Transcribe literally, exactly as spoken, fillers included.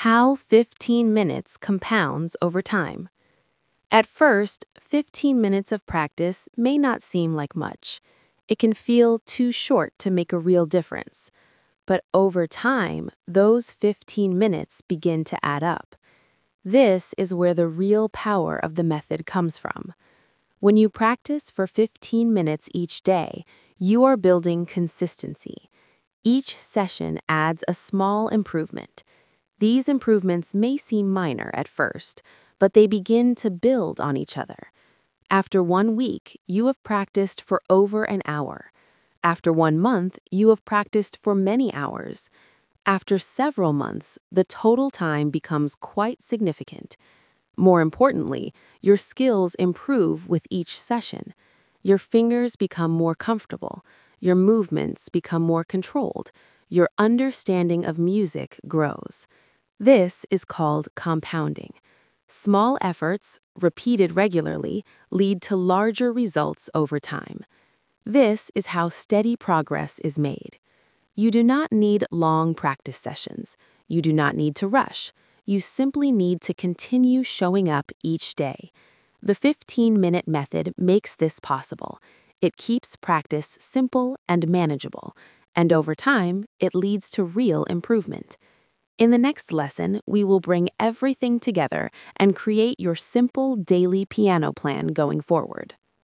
How fifteen minutes compounds over time. At first, fifteen minutes of practice may not seem like much. It can feel too short to make a real difference. But over time, those fifteen minutes begin to add up. This is where the real power of the method comes from. When you practice for fifteen minutes each day, you are building consistency. Each session adds a small improvement. These improvements may seem minor at first, but they begin to build on each other. After one week, you have practiced for over an hour. After one month, you have practiced for many hours. After several months, the total time becomes quite significant. More importantly, your skills improve with each session. Your fingers become more comfortable. Your movements become more controlled. Your understanding of music grows. This is called compounding. Small efforts, repeated regularly, lead to larger results over time. This is how steady progress is made. You do not need long practice sessions. You do not need to rush. You simply need to continue showing up each day. The fifteen-minute method makes this possible. It keeps practice simple and manageable, and over time, it leads to real improvement. In the next lesson, we will bring everything together and create your simple daily piano plan going forward.